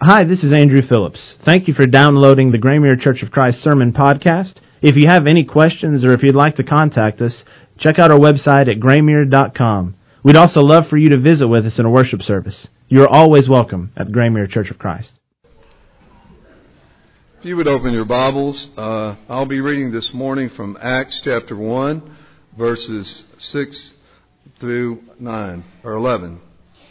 Hi, this is Andrew Phillips. Thank you for downloading the Graymere Church of Christ Sermon Podcast. If you have any questions or if you'd like to contact us, check out our website at graymere.com. We'd also love for you to visit with us in a worship service. You are always welcome at Graymere Church of Christ. If you would open your Bibles, I'll be reading this morning from Acts chapter 1, verses 6 through 9, or 11.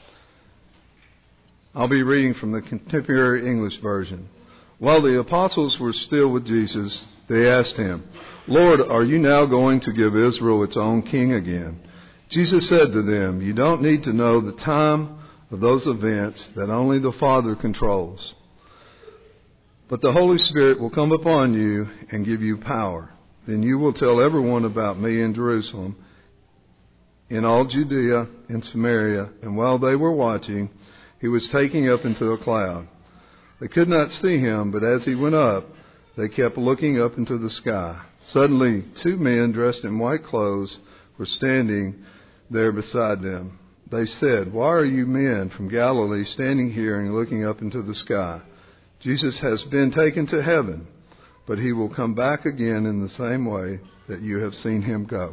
I'll be reading from the Contemporary English Version. While the apostles were still with Jesus, they asked him, "Lord, are you now going to give Israel its own king again?" Jesus said to them, "You don't need to know the time of those events that only the Father controls. But the Holy Spirit will come upon you and give you power. Then you will tell everyone about me in Jerusalem, in all Judea and Samaria." And while they were watching, he was taken up into a cloud. They could not see him, but as he went up, they kept looking up into the sky. Suddenly, two men dressed in white clothes were standing there beside them. They said, "Why are you men from Galilee standing here and looking up into the sky? Jesus has been taken to heaven, but he will come back again in the same way that you have seen him go."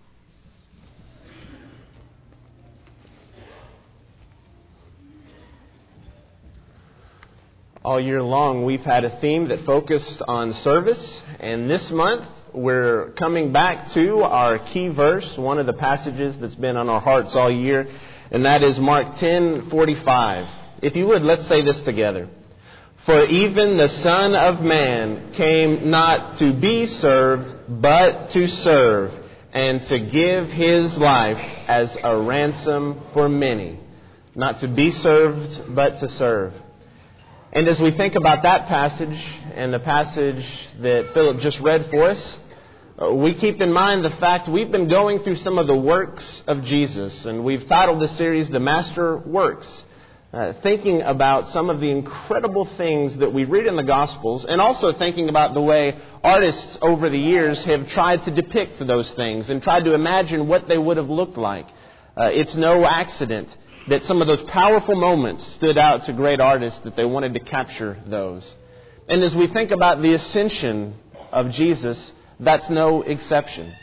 All year long, we've had a theme that focused on service, and this month we're coming back to our key verse, one of the passages that's been on our hearts all year, and that is Mark 10:45. If you would, let's say this together. "For even the Son of Man came not to be served, but to serve, and to give his life as a ransom for many." Not to be served, but to serve. And as we think about that passage and the passage that Philip just read for us, we keep in mind the fact we've been going through some of the works of Jesus, and we've titled this series The Master Works, thinking about some of the incredible things that we read in the Gospels, and also thinking about the way artists over the years have tried to depict those things and tried to imagine what they would have looked like. It's no accident that some of those powerful moments stood out to great artists, that they wanted to capture those. And as we think about the ascension of Jesus, that's no exception.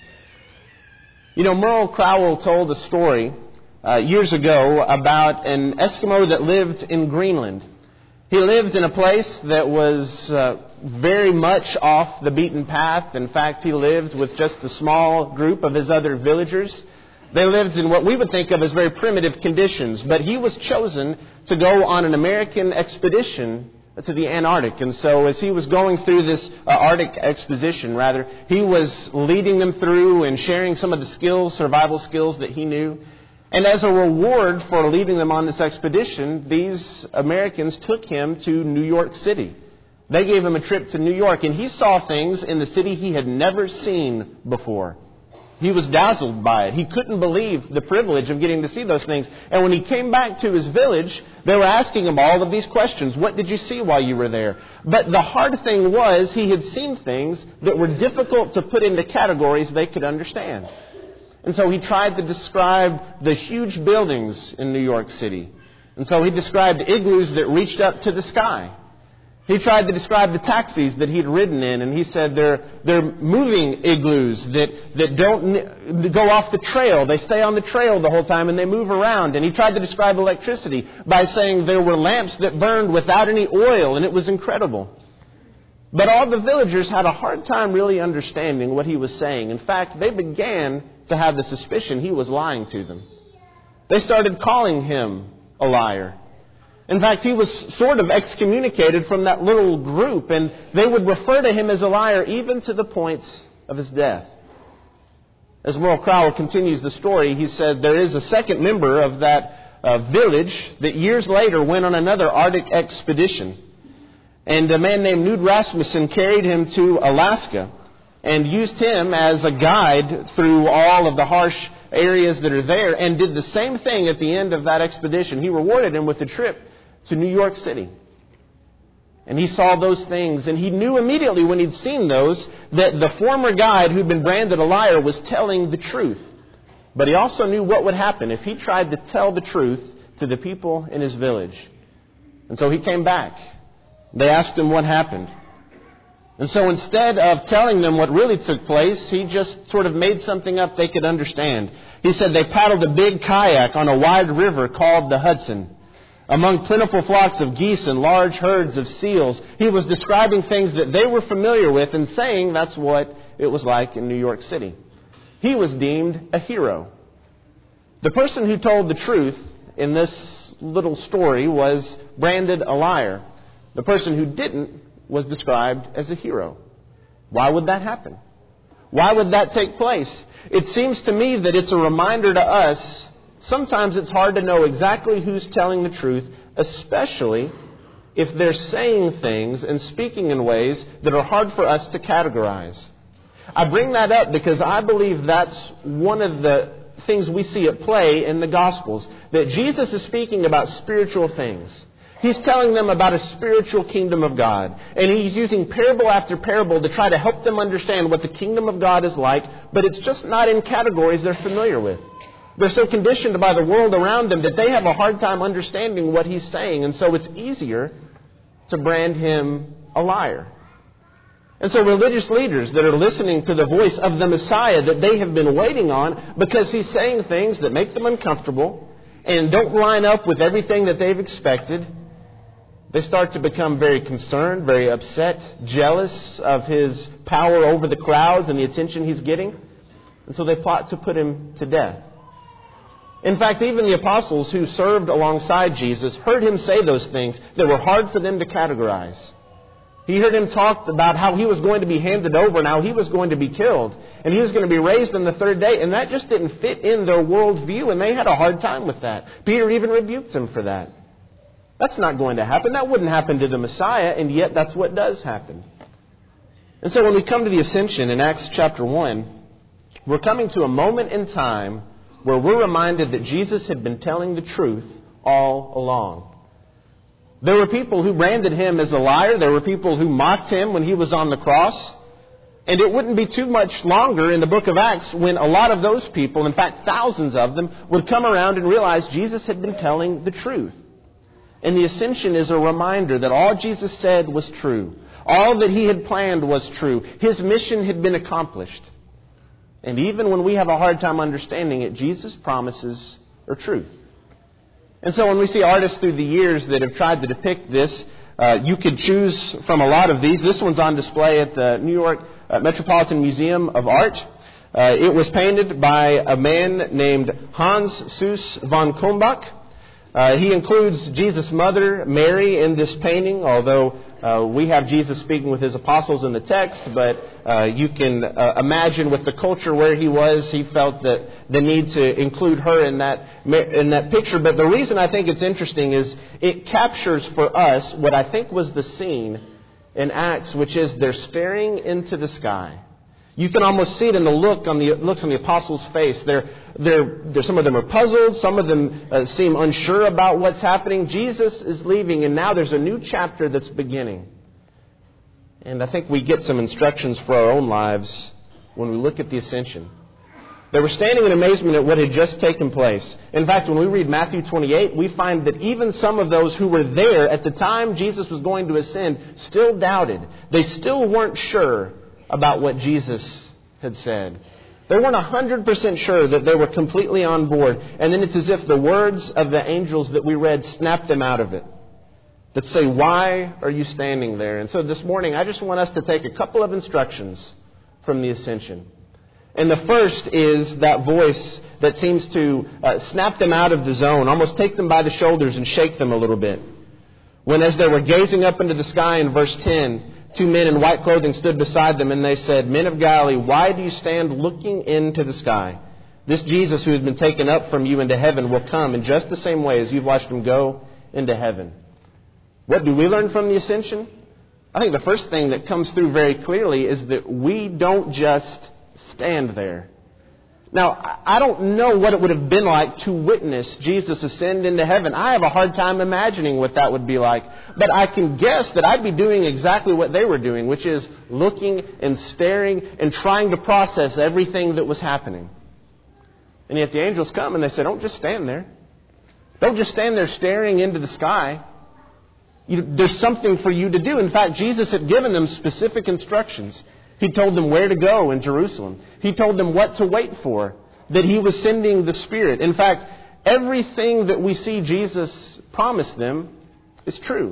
You know, Merle Crowell told a story years ago about an Eskimo that lived in Greenland. He lived in a place that was very much off the beaten path. In fact, he lived with just a small group of his other villagers. They lived in what we would think of as very primitive conditions, but he was chosen to go on an American expedition to the Antarctic. And so as he was going through this Arctic exposition, he was leading them through and sharing some of the skills, survival skills that he knew. And as a reward for leading them on this expedition, these Americans took him to New York City. They gave him a trip to New York, and he saw things in the city he had never seen before. He was dazzled by it. He couldn't believe the privilege of getting to see those things. And when he came back to his village, they were asking him all of these questions. What did you see while you were there? But the hard thing was he had seen things that were difficult to put into categories they could understand. And so he tried to describe the huge buildings in New York City. And so he described igloos that reached up to the sky. He tried to describe the taxis that he'd ridden in, and he said they're moving igloos that don't go off the trail. They stay on the trail the whole time, and they move around. And he tried to describe electricity by saying there were lamps that burned without any oil, and it was incredible. But all the villagers had a hard time really understanding what he was saying. In fact, they began to have the suspicion he was lying to them. They started calling him a liar. In fact, he was sort of excommunicated from that little group, and they would refer to him as a liar even to the point of his death. As Merle Crowell continues the story, he said there is a second member of that village that years later went on another Arctic expedition. And a man named Knud Rasmussen carried him to Alaska and used him as a guide through all of the harsh areas that are there, and did the same thing at the end of that expedition. He rewarded him with a trip to New York City. And he saw those things, and he knew immediately when he'd seen those that the former guide who'd been branded a liar was telling the truth. But he also knew what would happen if he tried to tell the truth to the people in his village. And so he came back. They asked him what happened. And so instead of telling them what really took place, he just sort of made something up they could understand. He said they paddled a big kayak on a wide river called the Hudson. Among plentiful flocks of geese and large herds of seals, he was describing things that they were familiar with and saying that's what it was like in New York City. He was deemed a hero. The person who told the truth in this little story was branded a liar. The person who didn't was described as a hero. Why would that happen? Why would that take place? It seems to me that it's a reminder to us, sometimes it's hard to know exactly who's telling the truth, especially if they're saying things and speaking in ways that are hard for us to categorize. I bring that up because I believe that's one of the things we see at play in the Gospels, that Jesus is speaking about spiritual things. He's telling them about a spiritual kingdom of God. And He's using parable after parable to try to help them understand what the kingdom of God is like, but it's just not in categories they're familiar with. They're so conditioned by the world around them that they have a hard time understanding what He's saying, and so it's easier to brand Him a liar. And so religious leaders that are listening to the voice of the Messiah that they have been waiting on because He's saying things that make them uncomfortable and don't line up with everything that they've expected, they start to become very concerned, very upset, jealous of His power over the crowds and the attention He's getting. And so they plot to put Him to death. In fact, even the apostles who served alongside Jesus heard Him say those things that were hard for them to categorize. He heard Him talk about how He was going to be handed over and how He was going to be killed. And He was going to be raised on the third day. And that just didn't fit in their worldview, and they had a hard time with that. Peter even rebuked them for that. That's not going to happen. That wouldn't happen to the Messiah, and yet that's what does happen. And so when we come to the Ascension in Acts chapter 1, we're coming to a moment in time where we're reminded that Jesus had been telling the truth all along. There were people who branded Him as a liar. There were people who mocked Him when He was on the cross. And it wouldn't be too much longer in the book of Acts when a lot of those people, in fact thousands of them, would come around and realize Jesus had been telling the truth. And the Ascension is a reminder that all Jesus said was true. All that He had planned was true. His mission had been accomplished. And even when we have a hard time understanding it, Jesus' promises are truth. And so when we see artists through the years that have tried to depict this, you could choose from a lot of these. This one's on display at the New York Metropolitan Museum of Art. It was painted by a man named Hans Suess von Kulmbach. He includes Jesus' mother, Mary, in this painting, although we have Jesus speaking with His apostles in the text, but you can imagine with the culture where he was, he felt that the need to include her in that picture. But the reason I think it's interesting is it captures for us what I think was the scene in Acts, which is they're staring into the sky. You can almost see it in the looks on the apostles' face. Some of them are puzzled. Some of them seem unsure about what's happening. Jesus is leaving, and now there's a new chapter that's beginning. And I think we get some instructions for our own lives when we look at the Ascension. They were standing in amazement at what had just taken place. In fact, when we read Matthew 28, we find that even some of those who were there at the time Jesus was going to ascend still doubted. They still weren't sure about what Jesus had said. They weren't 100% sure that they were completely on board. And then it's as if the words of the angels that we read snapped them out of it. That say, why are you standing there? And so this morning I just want us to take a couple of instructions from the Ascension. And the first is that voice that seems to snap them out of the zone, almost take them by the shoulders and shake them a little bit. When as they were gazing up into the sky in verse 10, 2 men in white clothing stood beside them, and they said, Men of Galilee, why do you stand looking into the sky? This Jesus who has been taken up from you into heaven will come in just the same way as you've watched Him go into heaven. What do we learn from the Ascension? I think the first thing that comes through very clearly is that we don't just stand there. Now, I don't know what it would have been like to witness Jesus ascend into heaven. I have a hard time imagining what that would be like. But I can guess that I'd be doing exactly what they were doing, which is looking and staring and trying to process everything that was happening. And yet the angels come and they say, don't just stand there. Don't just stand there staring into the sky. There's something for you to do. In fact, Jesus had given them specific instructions. He told them where to go in Jerusalem. He told them what to wait for, that He was sending the Spirit. In fact, everything that we see Jesus promise them is true.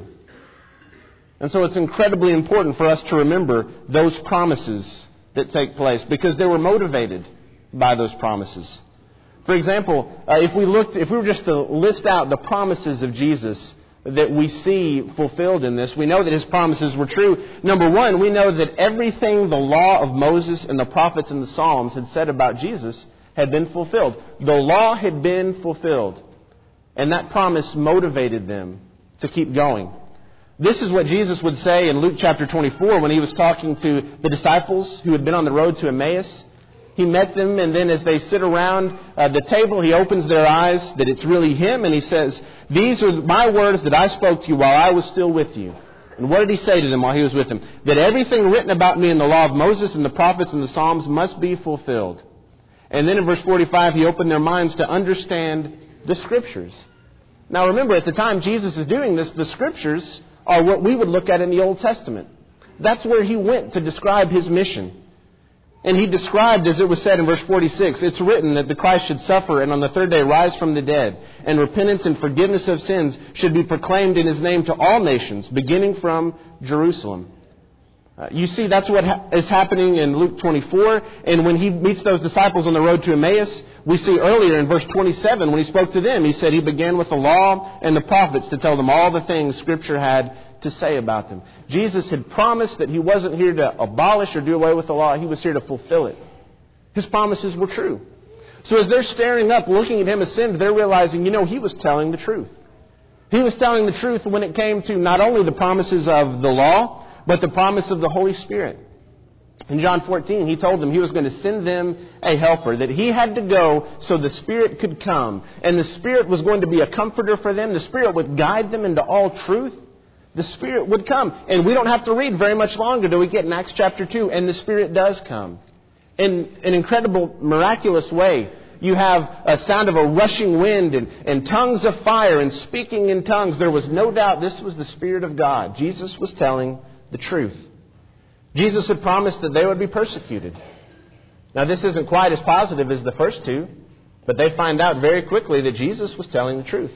And so it's incredibly important for us to remember those promises that take place, because they were motivated by those promises. For example, if we were just to list out the promises of Jesus that we see fulfilled in this, we know that His promises were true. Number one, we know that everything the law of Moses and the prophets and the Psalms had said about Jesus had been fulfilled. The law had been fulfilled. And that promise motivated them to keep going. This is what Jesus would say in Luke chapter 24 when He was talking to the disciples who had been on the road to Emmaus. He met them, and then as they sit around the table, He opens their eyes that it's really Him, and He says, "These are my words that I spoke to you while I was still with you." And what did He say to them while He was with them? That everything written about me in the law of Moses and the prophets and the Psalms must be fulfilled. And then in verse 45, He opened their minds to understand the Scriptures. Now remember, at the time Jesus is doing this, the Scriptures are what we would look at in the Old Testament. That's where He went to describe His mission. And He described, as it was said in verse 46, it's written that the Christ should suffer and on the third day rise from the dead, and repentance and forgiveness of sins should be proclaimed in His name to all nations, beginning from Jerusalem. You see, that's what is happening in Luke 24. And when He meets those disciples on the road to Emmaus, we see earlier in verse 27, when He spoke to them, He said He began with the law and the prophets to tell them all the things Scripture had to say about them. Jesus had promised that He wasn't here to abolish or do away with the law. He was here to fulfill it. His promises were true. So as they're staring up, looking at Him ascend, they're realizing, He was telling the truth. He was telling the truth when it came to not only the promises of the law, but the promise of the Holy Spirit. In John 14, He told them He was going to send them a helper, that He had to go so the Spirit could come. And the Spirit was going to be a comforter for them. The Spirit would guide them into all truth. The Spirit would come. And we don't have to read very much longer till we get in Acts chapter 2, and the Spirit does come. In an incredible, miraculous way. You have a sound of a rushing wind and tongues of fire and speaking in tongues. There was no doubt this was the Spirit of God. Jesus was telling the truth. Jesus had promised that they would be persecuted. Now this isn't quite as positive as the first two, but they find out very quickly that Jesus was telling the truth.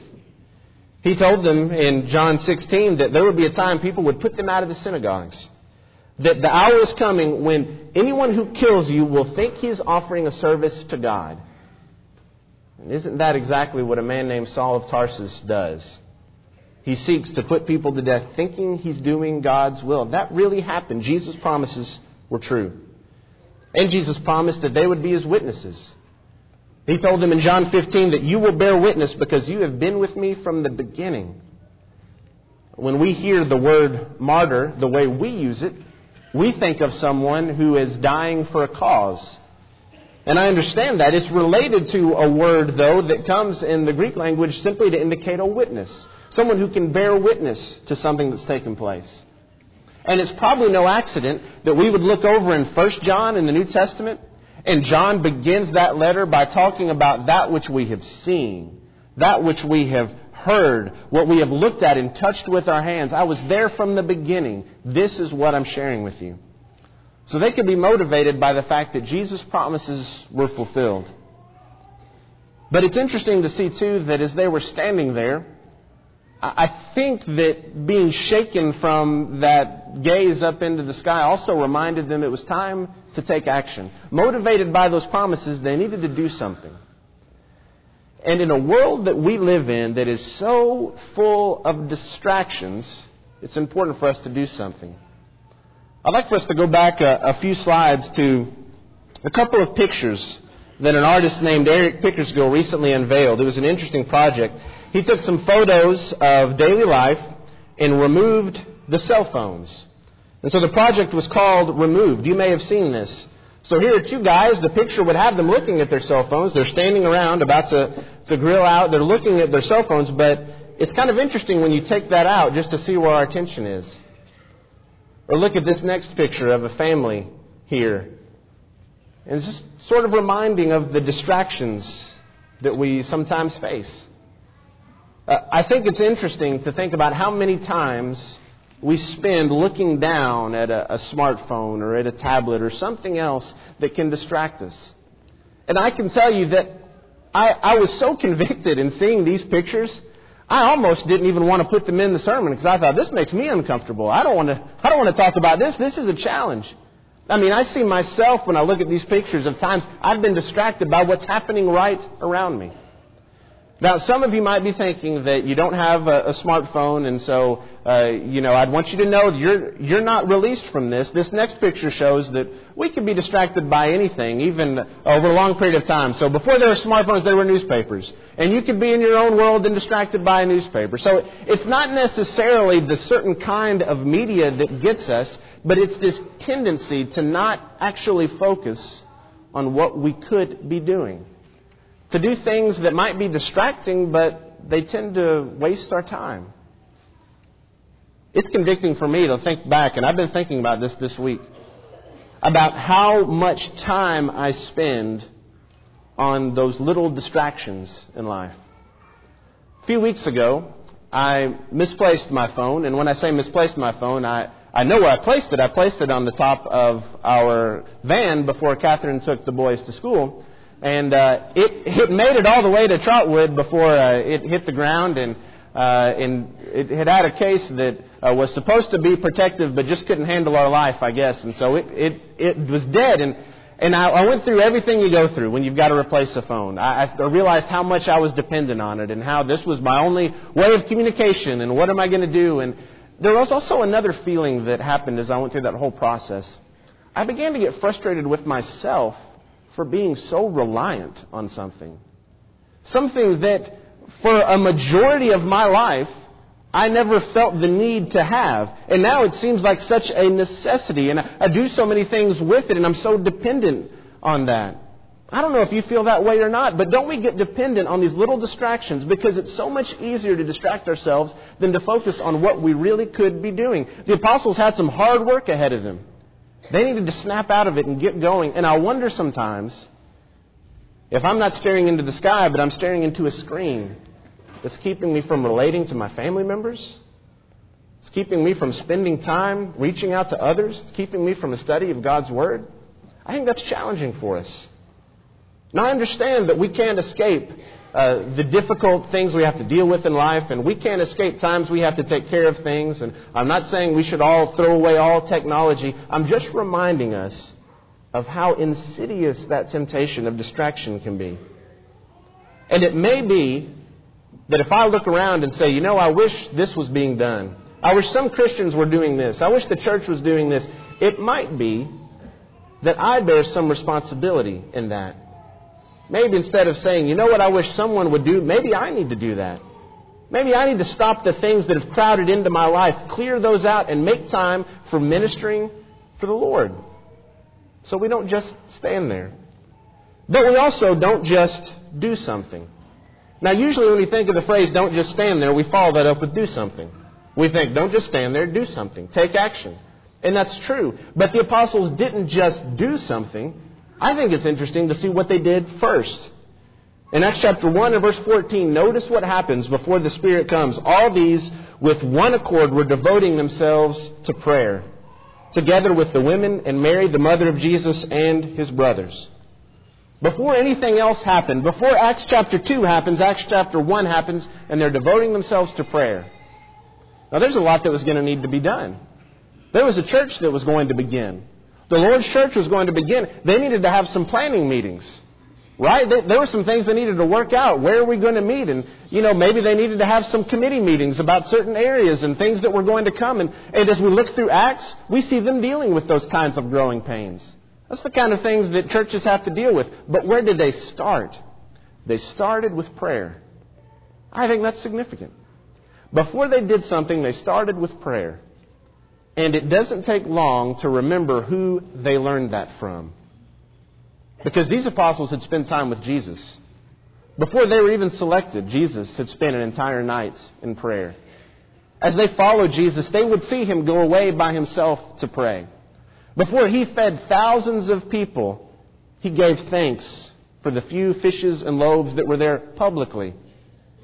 He told them in John 16 that there would be a time people would put them out of the synagogues. That the hour is coming when anyone who kills you will think he is offering a service to God. And isn't that exactly what a man named Saul of Tarsus does? He seeks to put people to death thinking he's doing God's will. That really happened. Jesus' promises were true. And Jesus promised that they would be His witnesses. He told them in John 15 that you will bear witness because you have been with me from the beginning. When we hear the word martyr, the way we use it, we think of someone who is dying for a cause. And I understand that. It's related to a word, though, that comes in the Greek language simply to indicate a witness. Someone who can bear witness to something that's taken place. And it's probably no accident that we would look over in 1 John in the New Testament, and John begins that letter by talking about that which we have seen, that which we have heard, what we have looked at and touched with our hands. I was there from the beginning. This is what I'm sharing with you. So they could be motivated by the fact that Jesus' promises were fulfilled. But it's interesting to see, too, that as they were standing there, I think that being shaken from that gaze up into the sky also reminded them it was time to take action. Motivated by those promises, they needed to do something. And in a world that we live in that is so full of distractions, it's important for us to do something. I'd like for us to go back a few slides to a couple of pictures that an artist named Eric Pickersgill recently unveiled. It was an interesting project. He took some photos of daily life and removed the cell phones. And so the project was called Removed. You may have seen this. So here are two guys. The picture would have them looking at their cell phones. They're standing around about to grill out. They're looking at their cell phones. But it's kind of interesting when you take that out just to see where our attention is. Or look at this next picture of a family here. And it's just sort of reminding of the distractions that we sometimes face. I think it's interesting to think about how many times we spend looking down at a smartphone or at a tablet or something else that can distract us. And I can tell you that I was so convicted in seeing these pictures, I almost didn't even want to put them in the sermon because I thought, this makes me uncomfortable. I don't want to talk about this. This is a challenge. I mean, I see myself when I look at these pictures of times I've been distracted by what's happening right around me. Now, some of you might be thinking that you don't have a smartphone, and so, I'd want you to know you're not released from this. This next picture shows that we can be distracted by anything, even over a long period of time. So before there were smartphones, there were newspapers. And you could be in your own world and distracted by a newspaper. So it's not necessarily the certain kind of media that gets us, but it's this tendency to not actually focus on what we could be doing. To do things that might be distracting, but they tend to waste our time. It's convicting for me to think back, and I've been thinking about this week, about how much time I spend on those little distractions in life. A few weeks ago, I misplaced my phone, and when I say misplaced my phone, I know where I placed it. I placed it on the top of our van before Catherine took the boys to school. And it made it all the way to Trotwood before it hit the ground, and it had a case that was supposed to be protective, but just couldn't handle our life, I guess. And so it was dead. And I went through everything you go through when you've got to replace a phone. I realized how much I was dependent on it, and how this was my only way of communication, and what am I going to do? And there was also another feeling that happened as I went through that whole process. I began to get frustrated with myself for being so reliant on something. Something that for a majority of my life, I never felt the need to have. And now it seems like such a necessity. And I do so many things with it, and I'm so dependent on that. I don't know if you feel that way or not, but don't we get dependent on these little distractions because it's so much easier to distract ourselves than to focus on what we really could be doing. The apostles had some hard work ahead of them. They needed to snap out of it and get going. And I wonder sometimes if I'm not staring into the sky, but I'm staring into a screen that's keeping me from relating to my family members. It's keeping me from spending time reaching out to others. It's keeping me from a study of God's Word. I think that's challenging for us. Now, I understand that we can't escape the difficult things we have to deal with in life, and we can't escape times we have to take care of things. And I'm not saying we should all throw away all technology. I'm just reminding us of how insidious that temptation of distraction can be. And it may be that if I look around and say, I wish this was being done. I wish some Christians were doing this. I wish the church was doing this. It might be that I bear some responsibility in that. Maybe instead of saying, what I wish someone would do, maybe I need to do that. Maybe I need to stop the things that have crowded into my life, clear those out, and make time for ministering for the Lord. So we don't just stand there. But we also don't just do something. Now, usually when we think of the phrase, don't just stand there, we follow that up with do something. We think, don't just stand there, do something. Take action. And that's true. But the apostles didn't just do something. I think it's interesting to see what they did first. In Acts chapter 1 and verse 14, notice what happens before the Spirit comes. All these, with one accord, were devoting themselves to prayer, together with the women and Mary, the mother of Jesus, and his brothers. Before anything else happened, before Acts chapter 2 happens, Acts chapter 1 happens, and they're devoting themselves to prayer. Now, there's a lot that was going to need to be done. There was a church that was going to begin. The Lord's church was going to begin. They needed to have some planning meetings, right? There were some things they needed to work out. Where are we going to meet? And, maybe they needed to have some committee meetings about certain areas and things that were going to come. And as we look through Acts, we see them dealing with those kinds of growing pains. That's the kind of things that churches have to deal with. But where did they start? They started with prayer. I think that's significant. Before they did something, they started with prayer. And it doesn't take long to remember who they learned that from. Because these apostles had spent time with Jesus. Before they were even selected, Jesus had spent an entire night in prayer. As they followed Jesus, they would see him go away by himself to pray. Before he fed thousands of people, he gave thanks for the few fishes and loaves that were there publicly.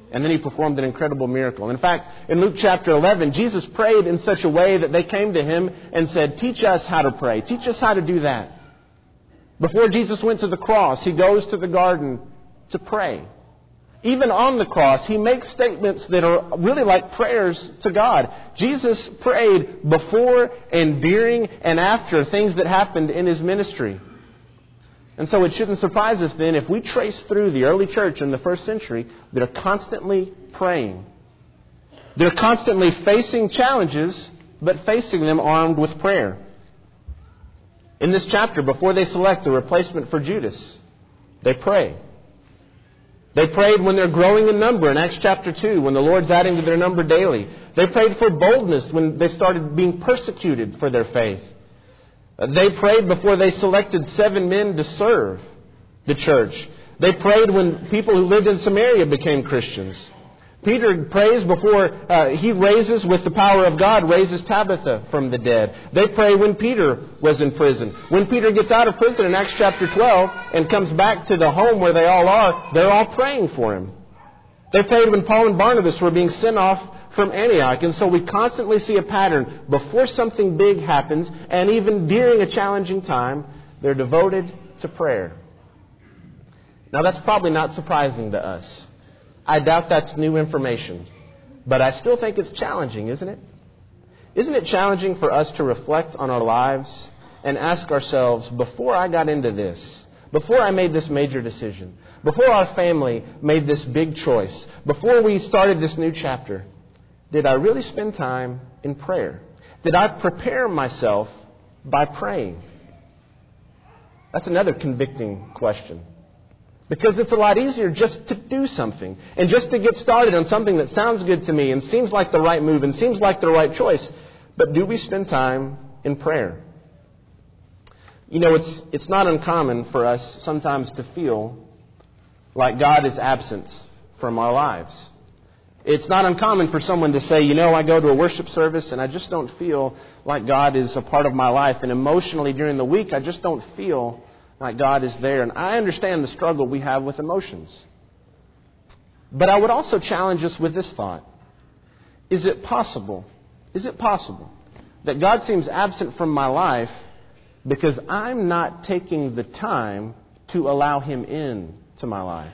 And then He performed an incredible miracle. In fact, in Luke chapter 11, Jesus prayed in such a way that they came to Him and said, "Teach us how to pray. Teach us how to do that." Before Jesus went to the cross, He goes to the garden to pray. Even on the cross, He makes statements that are really like prayers to God. Jesus prayed before and during and after things that happened in His ministry. And so it shouldn't surprise us then if we trace through the early church in the first century, they're constantly praying. They're constantly facing challenges, but facing them armed with prayer. In this chapter, before they select a replacement for Judas, they pray. They prayed when they're growing in number in Acts chapter 2, when the Lord's adding to their number daily. They prayed for boldness when they started being persecuted for their faith. They prayed before they selected 7 men to serve the church. They prayed when people who lived in Samaria became Christians. Peter prays before he raises, with the power of God, raises Tabitha from the dead. They pray when Peter was in prison. When Peter gets out of prison in Acts chapter 12 and comes back to the home where they all are, they're all praying for him. They prayed when Paul and Barnabas were being sent off from Antioch. And so we constantly see a pattern. Before something big happens, and even during a challenging time, they're devoted to prayer. Now that's probably not surprising to us. I doubt that's new information. But I still think it's challenging, isn't it? Isn't it challenging for us to reflect on our lives and ask ourselves, before I got into this, before I made this major decision, before our family made this big choice, before we started this new chapter, did I really spend time in prayer? Did I prepare myself by praying? That's another convicting question. Because it's a lot easier just to do something and just to get started on something that sounds good to me and seems like the right move and seems like the right choice. But do we spend time in prayer? You know, it's not uncommon for us sometimes to feel like God is absent from our lives. It's not uncommon for someone to say, I go to a worship service and I just don't feel like God is a part of my life. And emotionally during the week, I just don't feel like God is there. And I understand the struggle we have with emotions. But I would also challenge us with this thought. Is it possible that God seems absent from my life because I'm not taking the time to allow Him in to my life?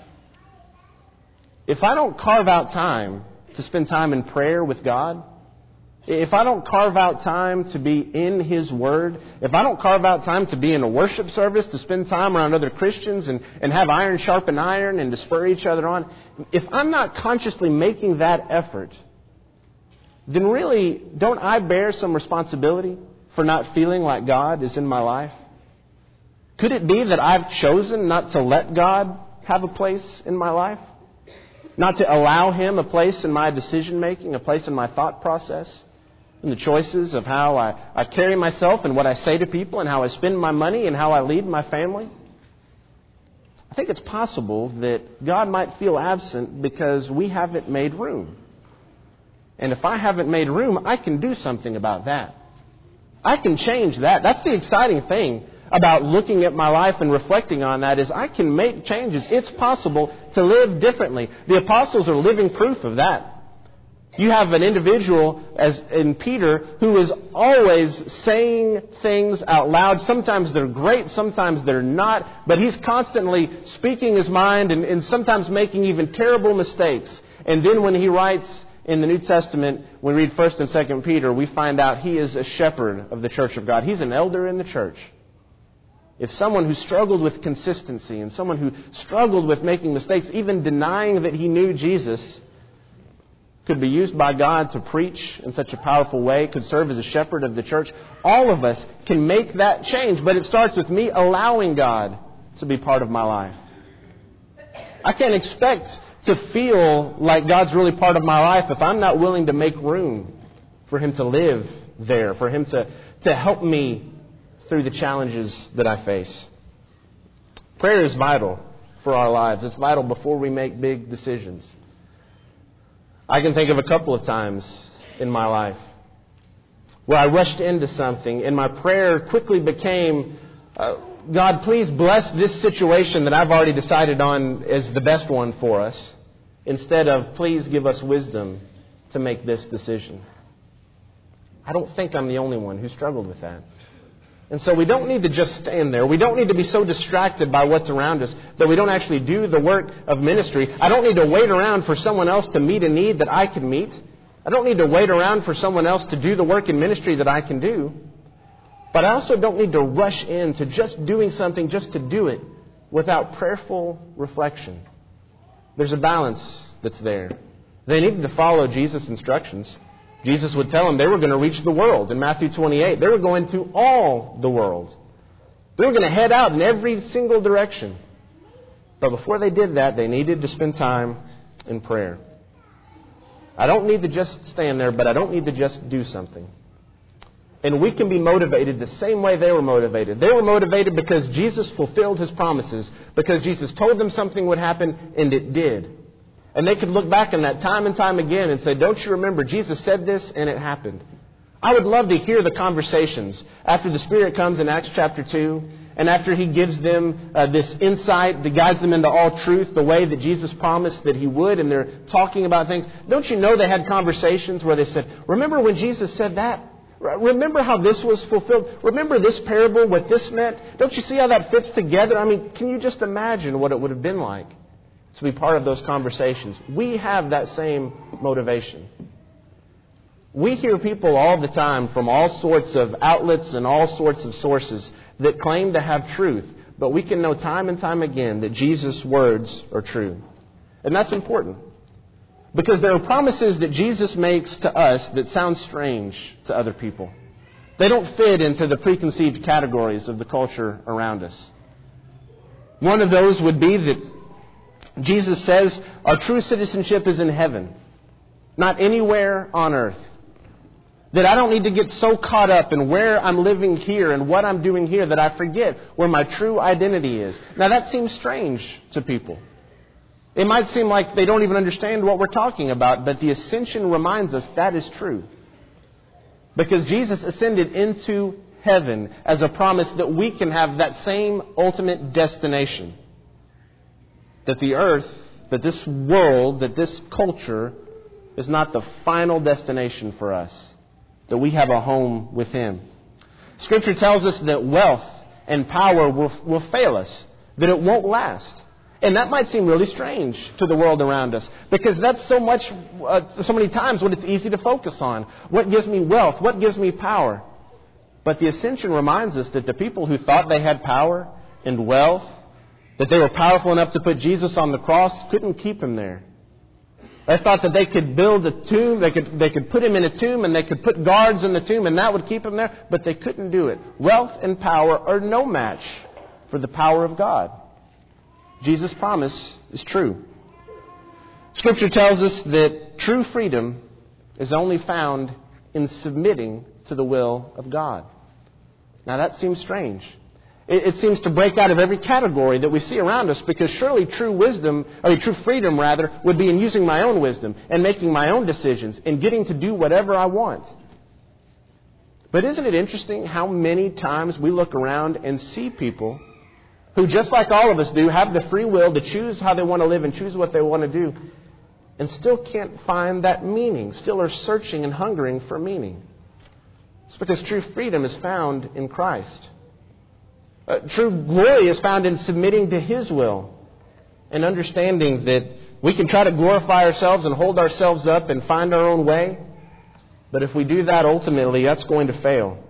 If I don't carve out time to spend time in prayer with God, if I don't carve out time to be in His Word, if I don't carve out time to be in a worship service, to spend time around other Christians and have iron sharpen iron and to spur each other on, if I'm not consciously making that effort, then really, don't I bear some responsibility for not feeling like God is in my life? Could it be that I've chosen not to let God have a place in my life? Not to allow Him a place in my decision-making, a place in my thought process, in the choices of how I carry myself and what I say to people and how I spend my money and how I lead my family? I think it's possible that God might feel absent because we haven't made room. And if I haven't made room, I can do something about that. I can change that. That's the exciting thing about looking at my life and reflecting on that, is I can make changes. It's possible to live differently. The apostles are living proof of that. You have an individual, as in Peter, who is always saying things out loud. Sometimes they're great, sometimes they're not. But he's constantly speaking his mind and sometimes making even terrible mistakes. And then when he writes in the New Testament, when we read 1 and 2 Peter, we find out he is a shepherd of the church of God. He's an elder in the church. If someone who struggled with consistency and someone who struggled with making mistakes, even denying that he knew Jesus, could be used by God to preach in such a powerful way, could serve as a shepherd of the church, all of us can make that change. But it starts with me allowing God to be part of my life. I can't expect to feel like God's really part of my life if I'm not willing to make room for Him to live there, for Him to help me through the challenges that I face. Prayer is vital for our lives. It's vital before we make big decisions. I can think of a couple of times in my life where I rushed into something and my prayer quickly became, God, please bless this situation that I've already decided on as the best one for us. instead of, please give us wisdom to make this decision. I don't think I'm the only one who struggled with that. And so we don't need to just stand there. We don't need to be so distracted by what's around us that we don't actually do the work of ministry. I don't need to wait around for someone else to meet a need that I can meet. I don't need to wait around for someone else to do the work in ministry that I can do. But I also don't need to rush into just doing something just to do it without prayerful reflection. There's a balance that's there. They needed to follow Jesus' instructions. Jesus would tell them they were going to reach the world. In Matthew 28, they were going to all the world. They were going to head out in every single direction. But before they did that, they needed to spend time in prayer. I don't need to just stand there, but I don't need to just do something. And we can be motivated the same way they were motivated. They were motivated because Jesus fulfilled His promises, because Jesus told them something would happen, and it did. And they could look back on that time and time again and say, don't you remember, Jesus said this and it happened. I would love to hear the conversations after the Spirit comes in Acts chapter 2, and after He gives them this insight that guides them into all truth, the way that Jesus promised that He would, and they're talking about things. Don't you know they had conversations where they said, remember when Jesus said that? Remember how this was fulfilled? Remember this parable, what this meant? Don't you see how that fits together? I mean, can you just imagine what it would have been like to be part of those conversations? We have that same motivation. We hear people all the time from all sorts of outlets and all sorts of sources that claim to have truth, but we can know time and time again that Jesus' words are true. And that's important. Because there are promises that Jesus makes to us that sound strange to other people. They don't fit into the preconceived categories of the culture around us. One of those would be that Jesus says our true citizenship is in heaven, not anywhere on earth. That I don't need to get so caught up in where I'm living here and what I'm doing here that I forget where my true identity is. Now that seems strange to people. It might seem like they don't even understand what we're talking about, but the ascension reminds us that is true. Because Jesus ascended into heaven as a promise that we can have that same ultimate destination. That the earth, that this world, that this culture is not the final destination for us. That we have a home with Him. Scripture tells us that wealth and power will fail us. That it won't last. And that might seem really strange to the world around us, because that's so many times what it's easy to focus on. What gives me wealth? What gives me power? But the ascension reminds us that the people who thought they had power and wealth, that they were powerful enough to put Jesus on the cross, couldn't keep Him there. They thought that they could build a tomb, they could put Him in a tomb, and they could put guards in the tomb, and that would keep Him there. But they couldn't do it. Wealth and power are no match for the power of God. Jesus' promise is true. Scripture tells us that true freedom is only found in submitting to the will of God. Now that seems strange. It seems to break out of every category that we see around us, because surely true freedom would be in using my own wisdom and making my own decisions and getting to do whatever I want. But isn't it interesting how many times we look around and see people who, just like all of us do, have the free will to choose how they want to live and choose what they want to do, and still can't find that meaning, still are searching and hungering for meaning? It's because true freedom is found in Christ. True glory is found in submitting to His will and understanding that we can try to glorify ourselves and hold ourselves up and find our own way, but if we do that, ultimately, that's going to fail.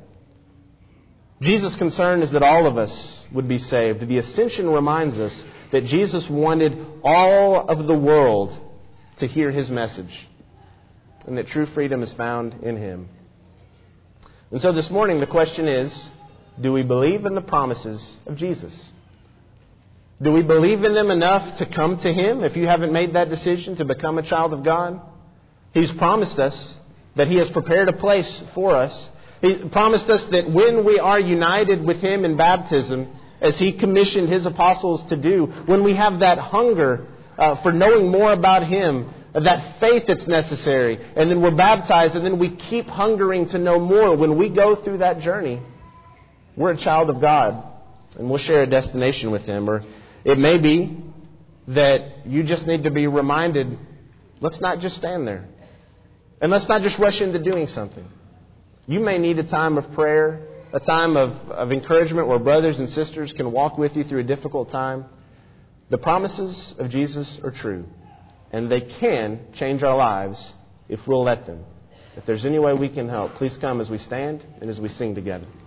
Jesus' concern is that all of us would be saved. The ascension reminds us that Jesus wanted all of the world to hear His message, and that true freedom is found in Him. And so this morning the question is, do we believe in the promises of Jesus? Do we believe in them enough to come to Him if you haven't made that decision to become a child of God? He's promised us that He has prepared a place for us. He promised us that when we are united with Him in baptism, as He commissioned His apostles to do, when we have that hunger for knowing more about Him, that faith that's necessary, and then we're baptized, and then we keep hungering to know more. When we go through that journey, we're a child of God, and we'll share a destination with Him. Or it may be that you just need to be reminded, let's not just stand there. And let's not just rush into doing something. You may need a time of prayer, a time of encouragement where brothers and sisters can walk with you through a difficult time. The promises of Jesus are true, and they can change our lives if we'll let them. If there's any way we can help, please come as we stand and as we sing together.